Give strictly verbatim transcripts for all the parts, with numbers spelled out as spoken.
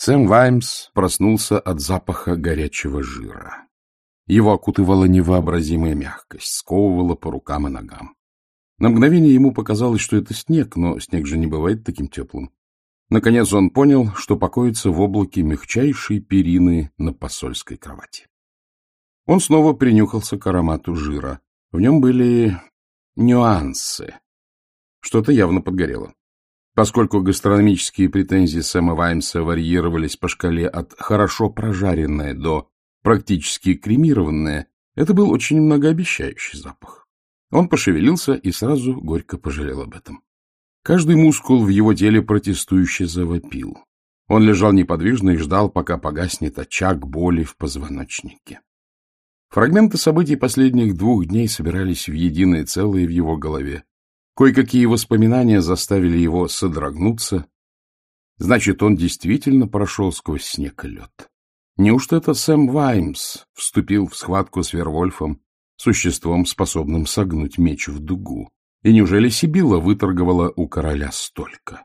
Сэм Ваймс проснулся от запаха горячего жира. Его окутывала невообразимая мягкость, сковывала по рукам и ногам. На мгновение ему показалось, что это снег, но снег же не бывает таким теплым. Наконец он понял, что покоится в облаке мягчайшей перины на посольской кровати. Он снова принюхался к аромату жира. В нем были нюансы. Что-то явно подгорело. Поскольку гастрономические претензии Сэма Ваймса варьировались по шкале от «хорошо прожаренное» до «практически кремированное», это был очень многообещающий запах. Он пошевелился и сразу горько пожалел об этом. Каждый мускул в его теле протестующе завопил. Он лежал неподвижно и ждал, пока погаснет очаг боли в позвоночнике. Фрагменты событий последних двух дней собирались в единое целое в его голове. Кое-какие воспоминания заставили его содрогнуться. Значит, он действительно прошел сквозь снег и лед. Неужто это Сэм Ваймс вступил в схватку с Вервольфом, существом, способным согнуть меч в дугу? И неужели Сибилла выторговала у короля столько?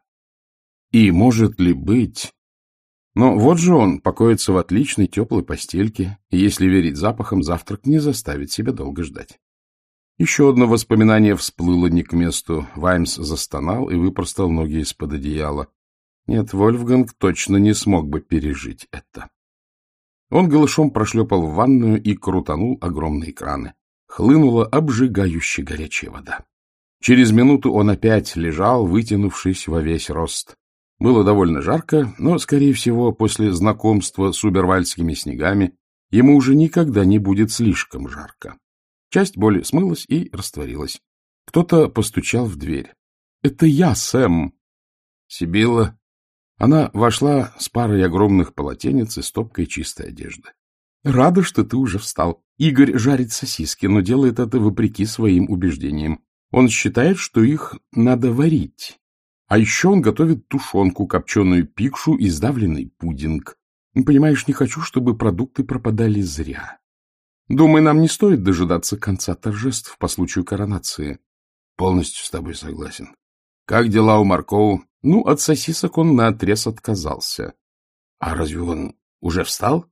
И может ли быть... Но вот же он покоится в отличной теплой постельке, и, если верить запахам, завтрак не заставит себя долго ждать. Еще одно воспоминание всплыло не к месту. Ваймс застонал и выпростал ноги из-под одеяла. Нет, Вольфганг точно не смог бы пережить это. Он голышом прошлепал в ванную и крутанул огромные краны. Хлынула обжигающе горячая вода. Через минуту он опять лежал, вытянувшись во весь рост. Было довольно жарко, но, скорее всего, после знакомства с убервальскими снегами ему уже никогда не будет слишком жарко. Часть боли смылась и растворилась. Кто-то постучал в дверь. — Это я, Сэм. Сибилла. Она вошла с парой огромных полотенец и стопкой чистой одежды. — Рада, что ты уже встал. Игорь жарит сосиски, но делает это вопреки своим убеждениям. Он считает, что их надо варить. А еще он готовит тушенку, копченую пикшу и сдавленный пудинг. Понимаешь, не хочу, чтобы продукты пропадали зря. Думаю, нам не стоит дожидаться конца торжеств по случаю коронации. Полностью с тобой согласен. Как дела у Маркоу? Ну, от сосисок он наотрез отказался. А разве он уже встал?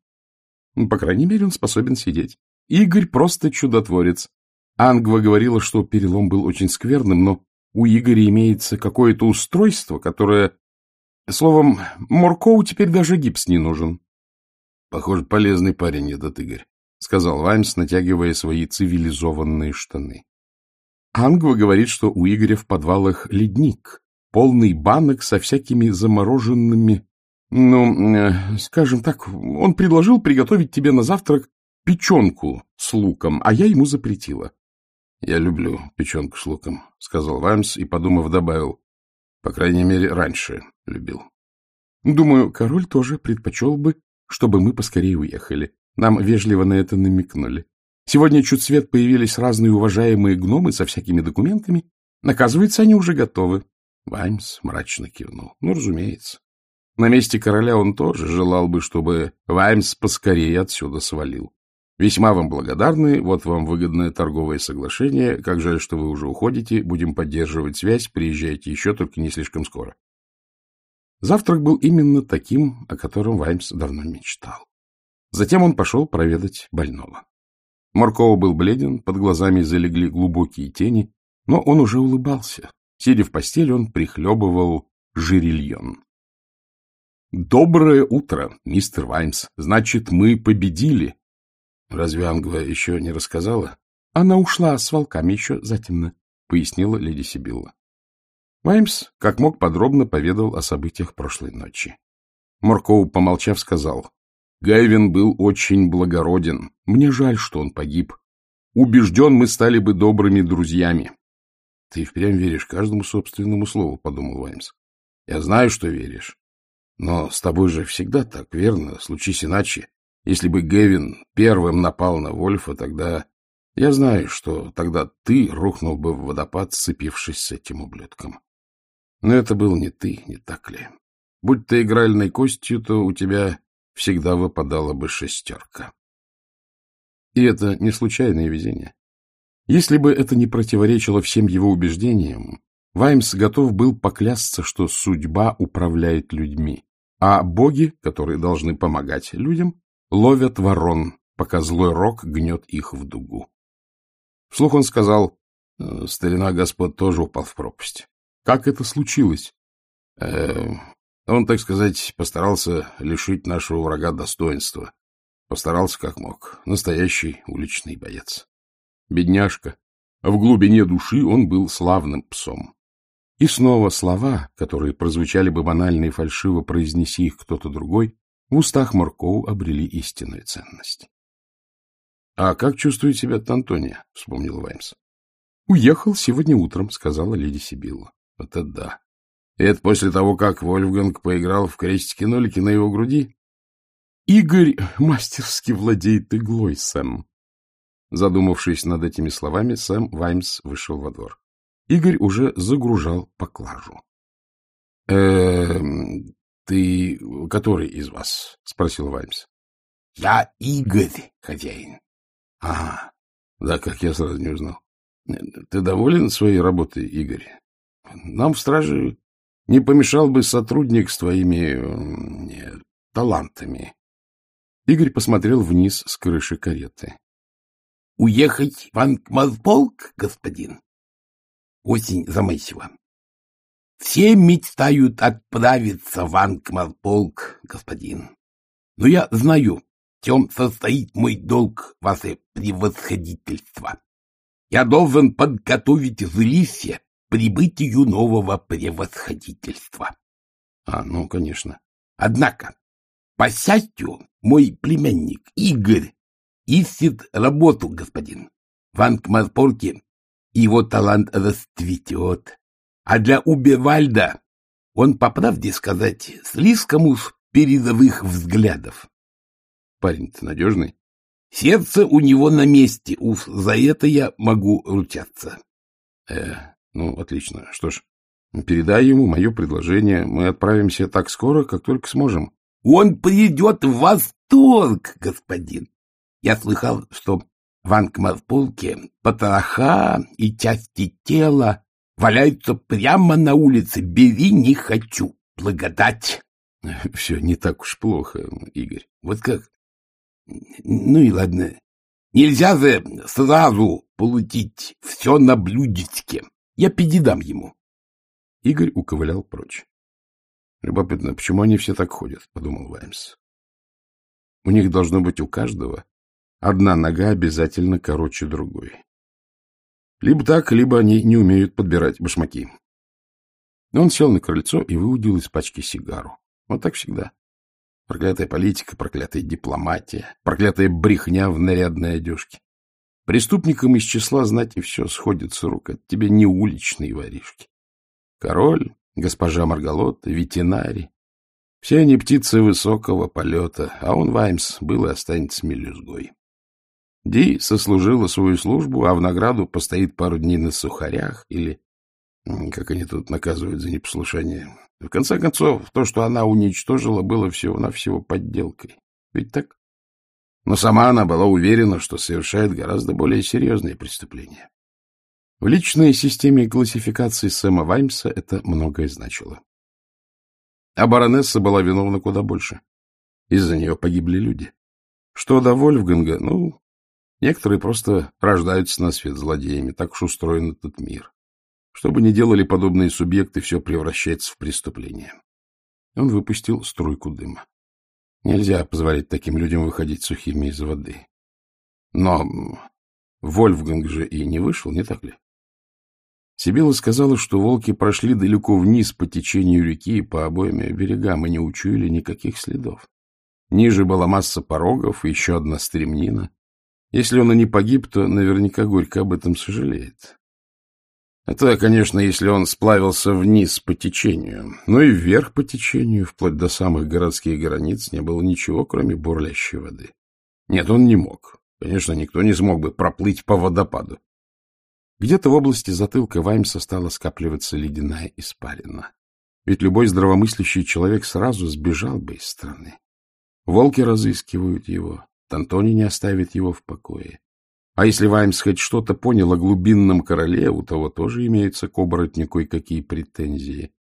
По крайней мере, он способен сидеть. Игорь просто чудотворец. Ангва говорила, что перелом был очень скверным, но у Игоря имеется какое-то устройство, которое... Словом, Маркоу теперь даже гипс не нужен. Похоже, полезный парень этот Игорь, — сказал Ваймс, натягивая свои цивилизованные штаны. Ангва говорит, что у Игоря в подвалах ледник, полный банок со всякими замороженными... Ну, э, скажем так, он предложил приготовить тебе на завтрак печенку с луком, а я ему запретила. — Я люблю печенку с луком, — сказал Ваймс и, подумав, добавил. — По крайней мере, раньше любил. — Думаю, король тоже предпочел бы, чтобы мы поскорее уехали. Нам вежливо на это намекнули. Сегодня чуть свет появились разные уважаемые гномы со всякими документами. Оказывается, они уже готовы. Ваймс мрачно кивнул. Ну, разумеется. На месте короля он тоже желал бы, чтобы Ваймс поскорее отсюда свалил. Весьма вам благодарны, вот вам выгодное торговое соглашение. Как жаль, что вы уже уходите. Будем поддерживать связь, приезжайте еще, только не слишком скоро. Завтрак был именно таким, о котором Ваймс давно мечтал. Затем он пошел проведать больного. Маркоу был бледен, под глазами залегли глубокие тени, но он уже улыбался. Сидя в постели, он прихлебывал жирильон. — Доброе утро, мистер Ваймс. Значит, мы победили. — Разве Ангва еще не рассказала? — Она ушла с волками еще затемно, — пояснила леди Сибилла. Ваймс, как мог, подробно поведал о событиях прошлой ночи. Маркоу, помолчав, сказал: — Гайвин был очень благороден. Мне жаль, что он погиб. Убежден, мы стали бы добрыми друзьями. — Ты впрямь веришь каждому собственному слову, — подумал Ваймс. — Я знаю, что веришь. Но с тобой же всегда так, верно? Случись иначе. Если бы Гэвин первым напал на Вольфа, тогда... Я знаю, что тогда ты рухнул бы в водопад, сцепившись с этим ублюдком. Но это был не ты, не так ли? Будь ты игральной костью, то у тебя всегда выпадала бы шестерка. И это не случайное везение. Если бы это не противоречило всем его убеждениям, Ваймс готов был поклясться, что судьба управляет людьми. а боги, которые должны помогать людям, ловят ворон, пока злой рок гнет их в дугу. Вслух он сказал: старина Господ тоже упал в пропасть. Как это случилось? Э, он, так сказать, постарался лишить нашего врага достоинства. Постарался как мог. Настоящий уличный боец. Бедняжка. А в глубине души он был славным псом. И снова слова, которые прозвучали бы банально и фальшиво, произнеси их кто-то другой, в устах Моркоу обрели истинную ценность. — А как чувствует себя Тантония? — вспомнил Ваймс. — Уехал сегодня утром, — сказала леди Сибилла. — Вот это да. И это после того, как Вольфганг поиграл в крестики-нолики на его груди? — Игорь мастерски владеет иглой, Сэм. Задумавшись над этими словами, Сэм Ваймс вышел во двор. Игорь уже загружал поклажу. — Э, ты который из вас? — спросил Ваймс. — Я Игорь, хозяин. — Ага, да, как я сразу не узнал. Ты доволен своей работой, Игорь? Нам в страже не помешал бы сотрудник с твоими э, талантами. Игорь посмотрел вниз с крыши кареты. — Уехать в Анкмазполк, господин? Осень замысила. Все мечтают отправиться в Анкмазполк, господин. Но я знаю, в чем состоит мой долг, ваше превосходительство. Я должен подготовить жилище к прибытию нового превосходительства. А, ну, конечно. Однако, по счастью, мой племянник Игорь ищет работу, господин. В Анкмазполке его талант расцветет. А для Убервальда он, по правде сказать, слишком уж передовых взглядов. Парень-то надежный. Сердце у него на месте, уж за это я могу ручаться. Э, ну, отлично. Что ж, передай ему мое предложение. Мы отправимся так скоро, как только сможем. Он придет в восторг, господин. Я слыхал, что в Анкмазполке потроха и части тела валяются прямо на улице. Бери, не хочу. Благодать. Все не так уж плохо, Игорь. Вот как? Ну и ладно. Нельзя же сразу получить все на блюдечке. Я передам ему. Игорь уковылял прочь. Любопытно, почему они все так ходят, подумал Ваймс. У них должно быть у каждого одна нога обязательно короче другой. Либо так, либо они не умеют подбирать башмаки. Он сел на крыльцо и выудил из пачки сигару. Вот так всегда. Проклятая политика, проклятая дипломатия, проклятая брехня в нарядной одежке. Преступникам из числа знать и все сходит с рук. От тебя не уличные воришки. Король, госпожа Маргалот, ветеринарий. Все они птицы высокого полета, а он, Ваймс, был и останется мелюзгой. Ди сослужила свою службу, а в награду постоит пару дней на сухарях или, как они тут наказывают за непослушание. В конце концов, то, что она уничтожила, было всего-навсего подделкой. Ведь так? Но сама она была уверена, что совершает гораздо более серьезные преступления. В личной системе классификации Сэма Ваймса это многое значило. А баронесса была виновна куда больше. Из-за нее погибли люди. Что до Вольфганга, ну, некоторые просто рождаются на свет злодеями, так уж устроен этот мир. Что бы ни делали подобные субъекты, все превращается в преступление. Он выпустил струйку дыма. Нельзя позволять таким людям выходить сухими из воды. Но Вольфганг же и не вышел, не так ли? Сибилла сказала, что волки прошли далеко вниз по течению реки и по обоим берегам и не учуяли никаких следов. Ниже была масса порогов и еще одна стремнина. Если он и не погиб, то наверняка горько об этом сожалеет. Это, конечно, если он сплавился вниз по течению, но и вверх по течению, вплоть до самых городских границ, не было ничего, кроме бурлящей воды. Нет, он не мог. Конечно, никто не смог бы проплыть по водопаду. Где-то в области затылка Ваймса стала скапливаться ледяная испарина. Ведь любой здравомыслящий человек сразу сбежал бы из страны. Волки разыскивают его, Тантони не оставит его в покое. А если Ваймс хоть что-то понял о глубинном короле, у того тоже имеются к оборотню кое-какие претензии.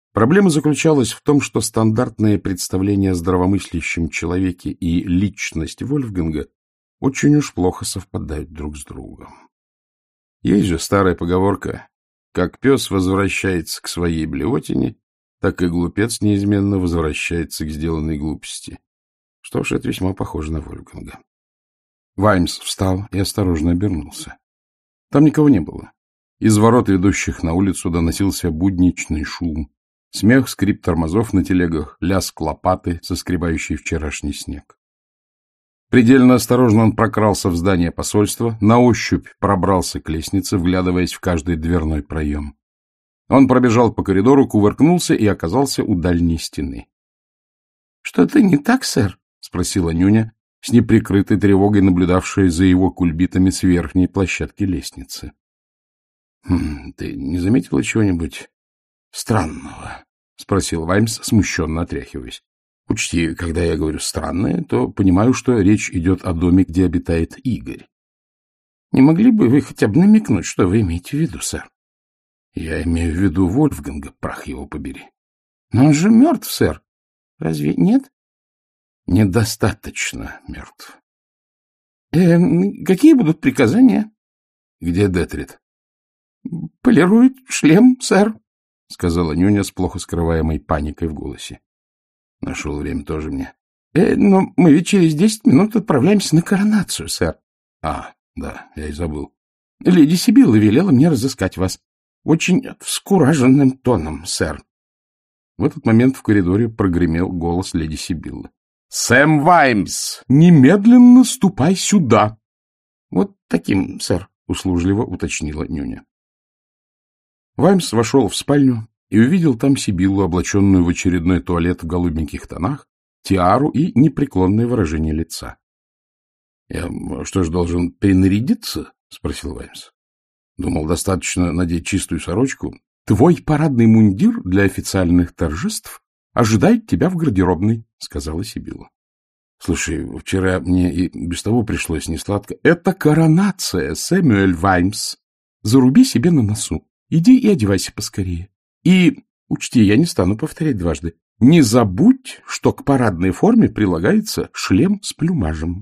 Проблема заключалась в том, что стандартное представление о здравомыслящем человеке и личность Вольфганга очень уж плохо совпадают друг с другом. Есть же старая поговорка: как пес возвращается к своей блевотине, так и глупец неизменно возвращается к сделанной глупости. Что ж, это весьма похоже на Вольфганга. Ваймс встал и осторожно обернулся. Там никого не было. Из ворот, ведущих на улицу, доносился будничный шум. Смех, скрип тормозов на телегах, лязг лопаты, соскребающий вчерашний снег. Предельно осторожно он прокрался в здание посольства, на ощупь пробрался к лестнице, вглядываясь в каждый дверной проем. Он пробежал по коридору, кувыркнулся и оказался у дальней стены. — Что-то не так, сэр? — спросила Нюня, с неприкрытой тревогой наблюдавшая за его кульбитами с верхней площадки лестницы. «Хм, — Ты не заметила чего-нибудь странного? — спросил Ваймс, смущенно отряхиваясь. — Учти, когда я говорю «странное», то понимаю, что речь идет о доме, где обитает Игорь. — Не могли бы вы хотя бы намекнуть, что вы имеете в виду, сэр? — Я имею в виду Вольфганга, прах его побери. — Но он же мертв, сэр. Разве нет? — Недостаточно мертв. — Э, какие будут приказания? — Где Детрит? — Полирует шлем, сэр, — сказала Нюня с плохо скрываемой паникой в голосе. Нашел время тоже мне. Э, — Но мы ведь через десять минут отправляемся на коронацию, сэр. — А, да, я и забыл. — Леди Сибилла велела мне разыскать вас. Очень вскураженным тоном, сэр. В этот момент в коридоре прогремел голос леди Сибиллы. — Сэм Ваймс, немедленно ступай сюда! — Вот таким, сэр, — услужливо уточнила Нюня. Ваймс вошел в спальню и увидел там Сибиллу, облаченную в очередной туалет в голубеньких тонах, тиару и непреклонное выражение лица. — Я что ж, должен принарядиться? — спросил Ваймс. — Думал, достаточно надеть чистую сорочку. — Твой парадный мундир для официальных торжеств ожидает тебя в гардеробной, — сказала Сибилла. — Слушай, вчера мне и без того пришлось несладко. — Это коронация, Сэмюэль Ваймс. Заруби себе на носу. Иди и одевайся поскорее. И учти, я не стану повторять дважды. Не забудь, что к парадной форме прилагается шлем с плюмажем.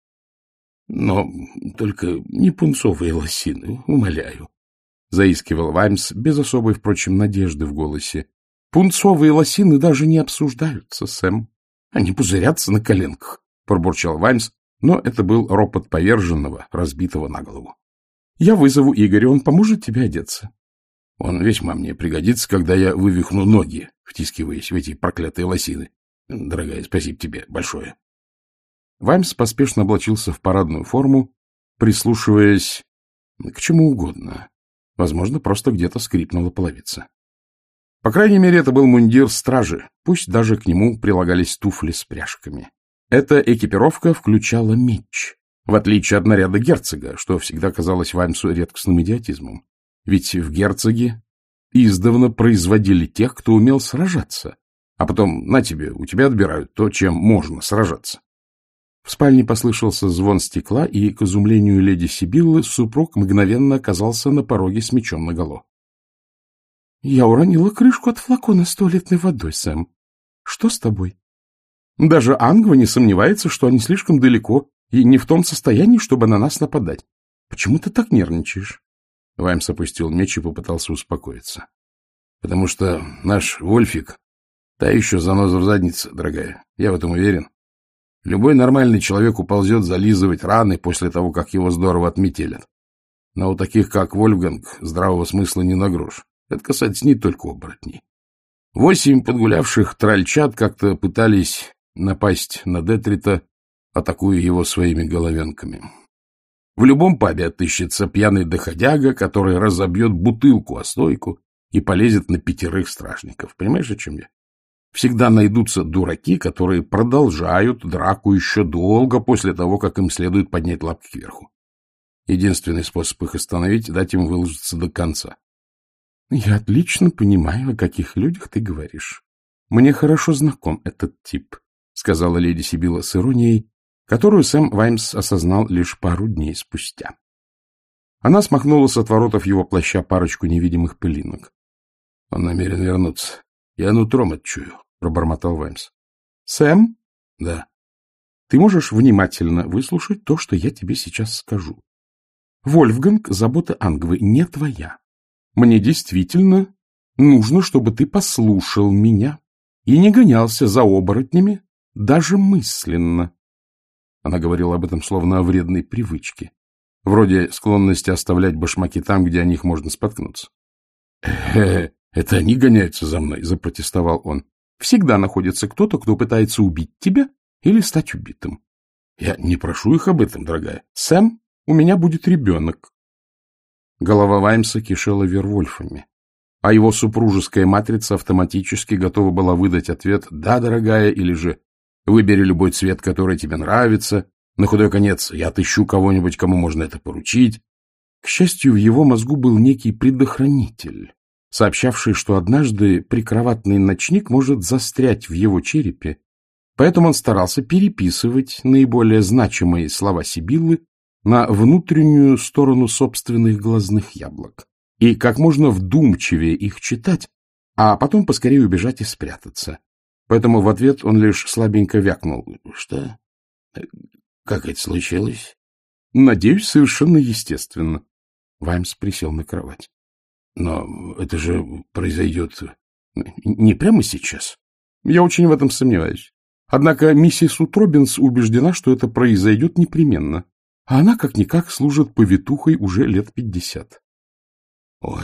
— Но только не пунцовые лосины, умоляю, — заискивал Ваймс, без особой, впрочем, надежды в голосе. — Пунцовые лосины даже не обсуждаются, Сэм. Они пузырятся на коленках, — пробурчал Ваймс, но это был ропот поверженного, разбитого на голову. — Я вызову Игоря, он поможет тебе одеться. Он весьма мне пригодится, когда я вывихну ноги, втискиваясь в эти проклятые лосины. Дорогая, спасибо тебе большое. Ваймс поспешно облачился в парадную форму, прислушиваясь к чему угодно. Возможно, просто где-то скрипнула половица. По крайней мере, это был мундир стражи, пусть даже к нему прилагались туфли с пряжками. Эта экипировка включала меч, в отличие от наряда герцога, что всегда казалось Ваймсу редкостным идиотизмом. Ведь в герцоге издавна производили тех, кто умел сражаться, а потом, на тебе, у тебя отбирают то, чем можно сражаться. В спальне послышался звон стекла, и, к изумлению леди Сибиллы, супруг мгновенно оказался на пороге с мечом наголо. — Я уронила крышку от флакона с туалетной водой, Сэм. Что с тобой? Даже Ангва не сомневается, что они слишком далеко и не в том состоянии, чтобы на нас нападать. Почему ты так нервничаешь? Ваймс опустил меч и попытался успокоиться. — Потому что наш Вольфик — та еще заноза в заднице, дорогая. Я в этом уверен. Любой нормальный человек уползет зализывать раны после того, как его здорово отметелят. Но у таких, как Вольфганг, здравого смысла не на грош. Это касается не только оборотней. Восемь подгулявших трольчат как-то пытались напасть на Детрита, атакуя его своими головенками. В любом пабе отыщется пьяный доходяга, который разобьет бутылку о стойку и полезет на пятерых стражников. Понимаешь, о чем я? Всегда найдутся дураки, которые продолжают драку еще долго после того, как им следует поднять лапки кверху. Единственный способ их остановить — дать им выложиться до конца. — Я отлично понимаю, о каких людях ты говоришь. Мне хорошо знаком этот тип, — сказала леди Сибилла с иронией, которую Сэм Ваймс осознал лишь пару дней спустя. Она смахнула с отворотов его плаща парочку невидимых пылинок. Он намерен вернуться. — Я нутром отчую, — пробормотал Ваймс. — Сэм? — Да. — Ты можешь внимательно выслушать то, что я тебе сейчас скажу. Вольфганг, забота Ангвы не твоя. Мне действительно нужно, чтобы ты послушал меня и не гонялся за оборотнями, даже мысленно. Она говорила об этом словно о вредной привычке, вроде склонности оставлять башмаки там, где о них можно споткнуться. «Э, — Это они гоняются за мной, — запротестовал он. — Всегда находится кто-то, кто пытается убить тебя или стать убитым. Я не прошу их об этом, дорогая. Сэм, у меня будет ребенок. Голова Ваймса кишела вервольфами, а его супружеская матрица автоматически готова была выдать ответ «да, дорогая» или же «выбери любой цвет, который тебе нравится, на худой конец я отыщу кого-нибудь, кому можно это поручить». К счастью, в его мозгу был некий предохранитель, сообщавший, что однажды прикроватный ночник может застрять в его черепе, поэтому он старался переписывать наиболее значимые слова Сибиллы на внутреннюю сторону собственных глазных яблок и как можно вдумчивее их читать, а потом поскорее убежать и спрятаться. Поэтому в ответ он лишь слабенько вякнул. — Что? Как это случилось? — Надеюсь, совершенно естественно. Ваймс присел на кровать. — Но это же произойдет не прямо сейчас. Я очень в этом сомневаюсь. Однако миссис Утробинс убеждена, что это произойдет непременно. А она, как-никак, служит повитухой уже лет пятьдесят. Ой...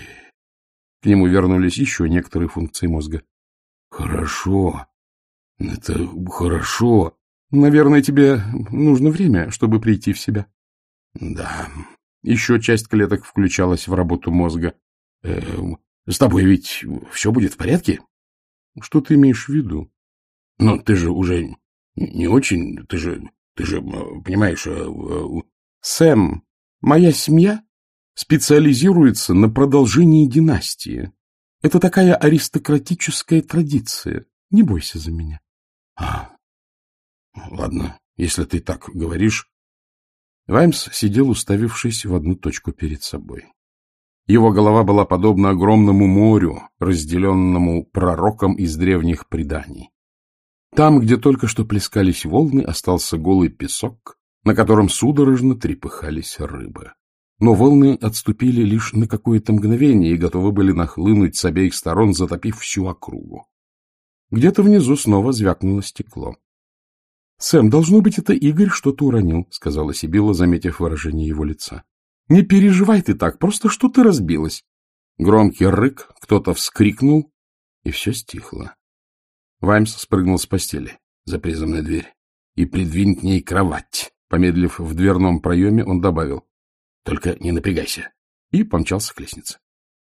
К нему вернулись еще некоторые функции мозга. Хорошо. Это хорошо. Наверное, тебе нужно время, чтобы прийти в себя. Да. Еще часть клеток включалась в работу мозга. Э, с тобой ведь все будет в порядке? Что ты имеешь в виду? Ну, ты же уже не очень... Ты же... Ты же понимаешь... Сэм, моя семья специализируется на продолжении династии. Это такая аристократическая традиция. Не бойся за меня. А, ладно, если ты так говоришь. Ваймс сидел, уставившись в одну точку перед собой. Его голова была подобна огромному морю, разделенному пророком из древних преданий. Там, где только что плескались волны, остался голый песок, на котором судорожно трепыхались рыбы. Но волны отступили лишь на какое-то мгновение и готовы были нахлынуть с обеих сторон, затопив всю округу. Где-то внизу снова звякнуло стекло. — Сэм, должно быть, это Игорь что-то уронил, — сказала Сибилла, заметив выражение его лица. — Не переживай ты так, просто что-то разбилось. Громкий рык, кто-то вскрикнул, и все стихло. Ваймс спрыгнул с постели, запри за мной дверь, и придвинь к ней кровать. Помедлив в дверном проеме, он добавил: — Только не напрягайся, и помчался к лестнице.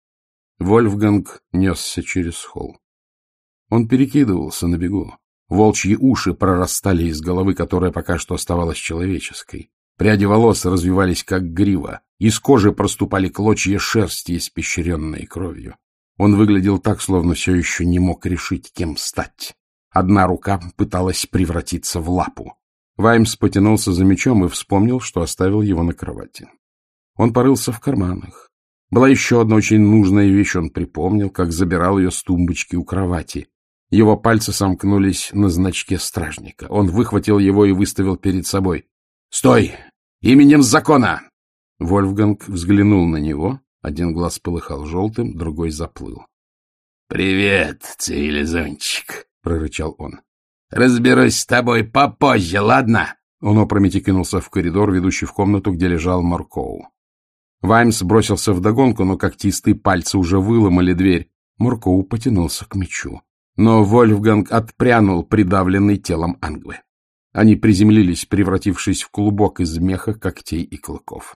Вольфганг несся через холл. Он перекидывался на бегу. Волчьи уши прорастали из головы, которая пока что оставалась человеческой. Пряди волос развивались, как грива. Из кожи проступали клочья шерсти, испещренные кровью. Он выглядел так, словно все еще не мог решить, кем стать. Одна рука пыталась превратиться в лапу. Ваймс потянулся за мечом и вспомнил, что оставил его на кровати. Он порылся в карманах. Была еще одна очень нужная вещь, он припомнил, как забирал ее с тумбочки у кровати. Его пальцы сомкнулись на значке стражника. Он выхватил его и выставил перед собой. — Стой! Именем закона! Вольфганг взглянул на него. Один глаз полыхал желтым, другой заплыл. — Привет, цивилизончик! — прорычал он. — Разберусь с тобой попозже, ладно? Он опрометью кинулся в коридор, ведущий в комнату, где лежал Моркоу. Ваймс бросился вдогонку, но когтистые пальцы уже выломали дверь. Моркоу потянулся к мечу. Но Вольфганг отпрянул, придавленный телом Ангвы. Они приземлились, превратившись в клубок из меха, когтей и клыков.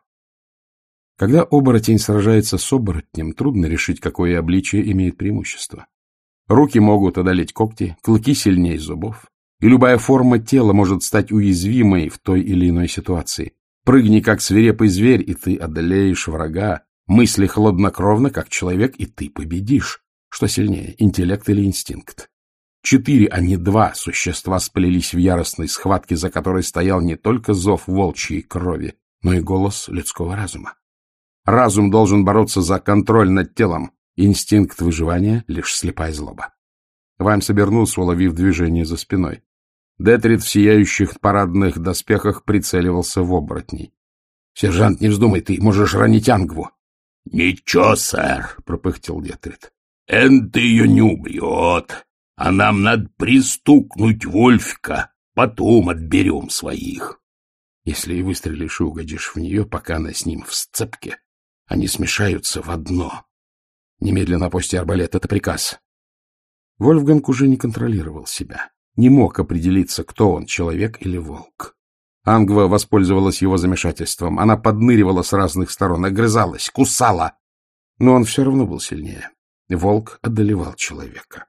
Когда оборотень сражается с оборотнем, трудно решить, какое обличие имеет преимущество. Руки могут одолеть когти, клыки сильнее зубов, и любая форма тела может стать уязвимой в той или иной ситуации. Прыгни, как свирепый зверь, и ты одолеешь врага. Мысли хладнокровно, как человек, и ты победишь. Что сильнее, интеллект или инстинкт? Четыре, а не два существа сплелись в яростной схватке, за которой стоял не только зов волчьей крови, но и голос людского разума. Разум должен бороться за контроль над телом, инстинкт выживания — лишь слепая злоба. Ваймс обернулся, уловив движение за спиной. Детрит в сияющих парадных доспехах прицеливался в оборотней. — Сержант, не вздумай, ты можешь ранить Ангву. — Ничего, сэр, — пропыхтел Детрит. — Энто ее не убьет, а нам надо пристукнуть Вольфика, потом отберем своих. Если и выстрелишь и угодишь в нее, пока она с ним в сцепке, они смешаются в одно. Немедленно опусти арбалет, это приказ. Вольфганг уже не контролировал себя, не мог определиться, кто он, человек или волк. Ангва воспользовалась его замешательством. Она подныривала с разных сторон, огрызалась, кусала. Но он все равно был сильнее. Волк одолевал человека.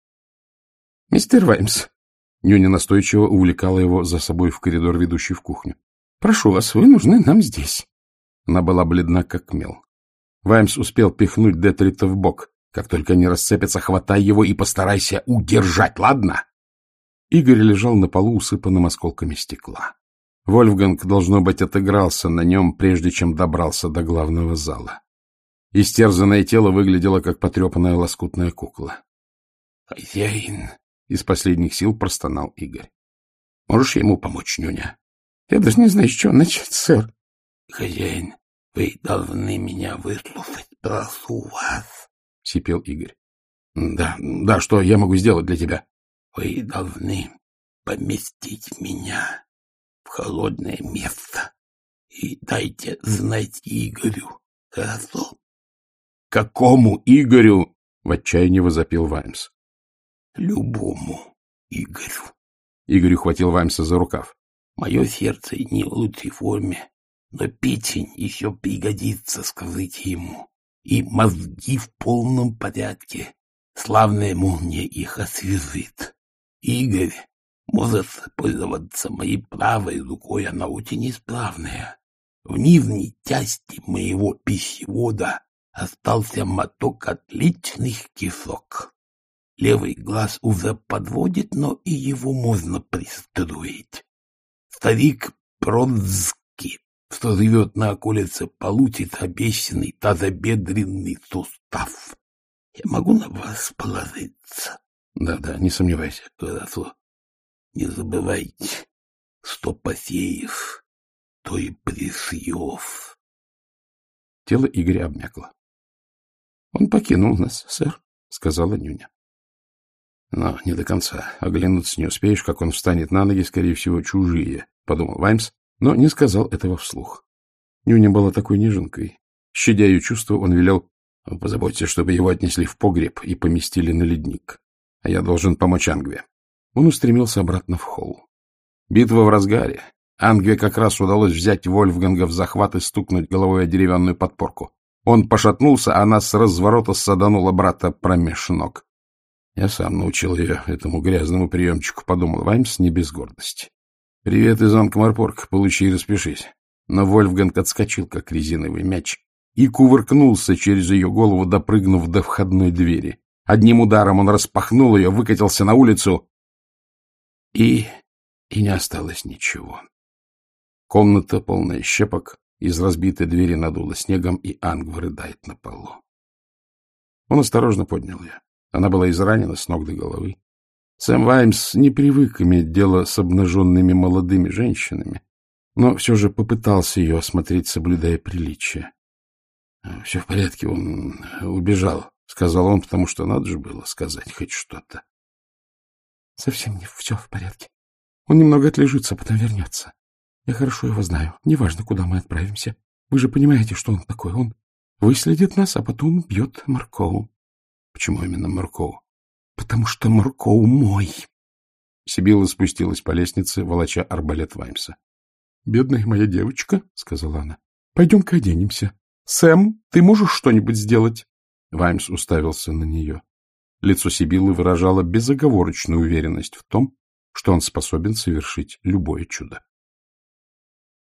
— Мистер Ваймс, — Нюня настойчиво увлекала его за собой в коридор, ведущий в кухню. — Прошу вас, вы нужны нам здесь. Она была бледна, как мел. Ваймс успел пихнуть Детрита в бок. Как только они расцепятся, хватай его и постарайся удержать, ладно? Игорь лежал на полу, усыпанным осколками стекла. Вольфганг, должно быть, отыгрался на нем, прежде чем добрался до главного зала. Истерзанное тело выглядело, как потрепанная лоскутная кукла. — Хозяин! — из последних сил простонал Игорь. — Можешь ему помочь, Нюня? — Я даже не знаю, с чего начать, сэр. — Хозяин, вы должны меня выслушать, прошу вас. — сипел Игорь. — Да, да, что я могу сделать для тебя? — Вы должны поместить меня в холодное место и дайте знать Игорю, хорошо? — Какому Игорю? — в отчаянии возопил Ваймс. — Любому Игорю. Игорь ухватил Ваймса за рукав. — Мое сердце не в лучшей форме, но печень еще пригодится, скажите ему. И мозги в полном порядке. Славная молния их освежит. Игорь может пользоваться моей правой рукой, она очень исправная. В нижней части моего пищевода остался моток отличных кишок. Левый глаз уже подводит, но и его можно пристроить. Старик Пронский, что живет на околице, получит обещанный тазобедренный сустав. Я могу на вас положиться? Да-да, не сомневайся. Хорошо. Не забывайте, что посеешь, то и пришьешь. Тело Игоря обмякло. — Он покинул нас, сэр, — сказала Нюня. — Но не до конца. Оглянуться не успеешь, как он встанет на ноги, скорее всего, чужие, — подумал Ваймс, но не сказал этого вслух. Нюня была такой неженкой. Щадя ее чувства, он велел: — Позаботьтесь, чтобы его отнесли в погреб и поместили на ледник. А я должен помочь Ангве. Он устремился обратно в холл. Битва в разгаре. Ангве как раз удалось взять Вольфганга в захват и стукнуть головой о деревянную подпорку. Он пошатнулся, а она с разворота саданула брата промеж ног. Я сам научил ее этому грязному приемчику, — подумал Ваймс не без гордости. — Привет из Анкмарпорг, получи и распишись. Но Вольфганг отскочил, как резиновый мяч, и кувыркнулся через ее голову, допрыгнув до входной двери. Одним ударом он распахнул ее, выкатился на улицу, и... и не осталось ничего. Комната, полная щепок, из разбитой двери надуло снегом, и Ангва рыдает на полу. Он осторожно поднял ее. Она была изранена с ног до головы. Сэм Ваймс не привык иметь дело с обнаженными молодыми женщинами, но все же попытался ее осмотреть, соблюдая приличие. — Все в порядке, он убежал, — сказал он, потому что надо же было сказать хоть что-то. — Совсем не все в порядке. Он немного отлежится, потом вернется. Я хорошо его знаю. Неважно, куда мы отправимся. Вы же понимаете, что он такой. Он выследит нас, а потом убьет Маркоу. — Почему именно Маркоу? — Потому что Маркоу мой. Сибилла спустилась по лестнице, волоча арбалет Ваймса. — Бедная моя девочка, — сказала она. — Пойдем-ка оденемся. Сэм, ты можешь что-нибудь сделать? Ваймс уставился на нее. Лицо Сибиллы выражало безоговорочную уверенность в том, что он способен совершить любое чудо.